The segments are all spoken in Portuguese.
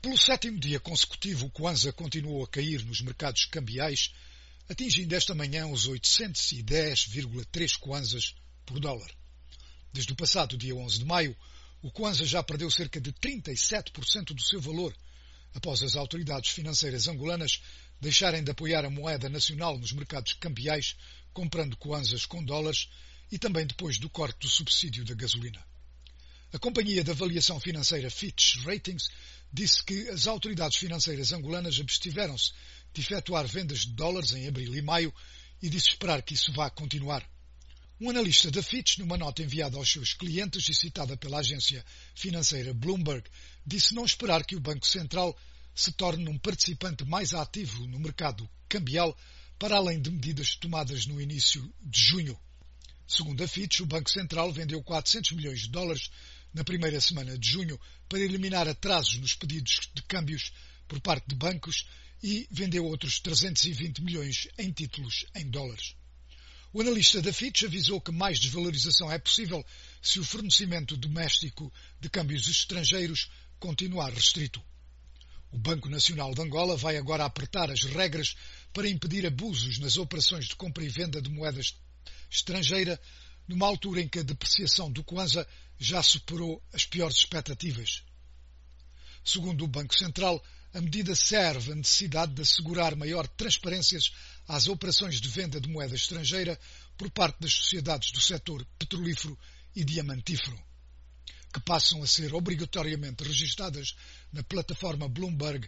Pelo sétimo dia consecutivo, o Kwanza continuou a cair nos mercados cambiais, atingindo esta manhã os 810,3 Kwanzas por dólar. Desde o passado dia 11 de maio, o Kwanza já perdeu cerca de 37% do seu valor, após as autoridades financeiras angolanas deixarem de apoiar a moeda nacional nos mercados cambiais, comprando Kwanzas com dólares, e também depois do corte do subsídio da gasolina. A companhia de avaliação financeira Fitch Ratings disse que as autoridades financeiras angolanas abstiveram-se de efetuar vendas de dólares em abril e maio e disse esperar que isso vá continuar. Um analista da Fitch, numa nota enviada aos seus clientes e citada pela agência financeira Bloomberg, disse não esperar que o Banco Central se torne um participante mais ativo no mercado cambial, para além de medidas tomadas no início de junho. Segundo a Fitch, o Banco Central vendeu 400 milhões de dólares na primeira semana de junho para eliminar atrasos nos pedidos de câmbios por parte de bancos e vendeu outros 320 milhões em títulos em dólares. O analista da Fitch avisou que mais desvalorização é possível se o fornecimento doméstico de câmbios estrangeiros continuar restrito. O Banco Nacional de Angola vai agora apertar as regras para impedir abusos nas operações de compra e venda de moeda estrangeira, numa altura em que a depreciação do Kwanza já superou as piores expectativas. Segundo o Banco Central, a medida serve à necessidade de assegurar maior transparência às operações de venda de moeda estrangeira por parte das sociedades do setor petrolífero e diamantífero, que passam a ser obrigatoriamente registadas na plataforma Bloomberg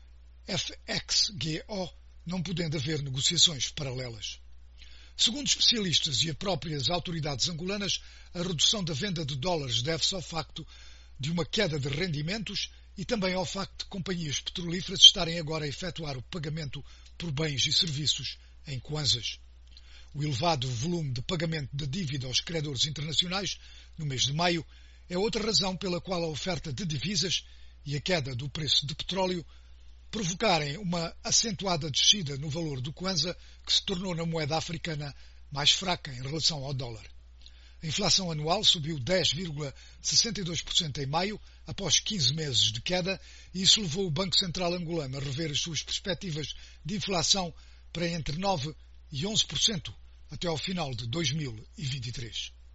FXGO, não podendo haver negociações paralelas. Segundo especialistas e as próprias autoridades angolanas, a redução da venda de dólares deve-se ao facto de uma queda de rendimentos e também ao facto de companhias petrolíferas estarem agora a efetuar o pagamento por bens e serviços em kwanzas. O elevado volume de pagamento da dívida aos credores internacionais no mês de maio é outra razão pela qual a oferta de divisas e a queda do preço de petróleo provocarem uma acentuada descida no valor do Kwanza, que se tornou na moeda africana mais fraca em relação ao dólar. A inflação anual subiu 10,62% em maio, após 15 meses de queda, e isso levou o Banco Central angolano a rever as suas perspectivas de inflação para entre 9% e 11% até ao final de 2023.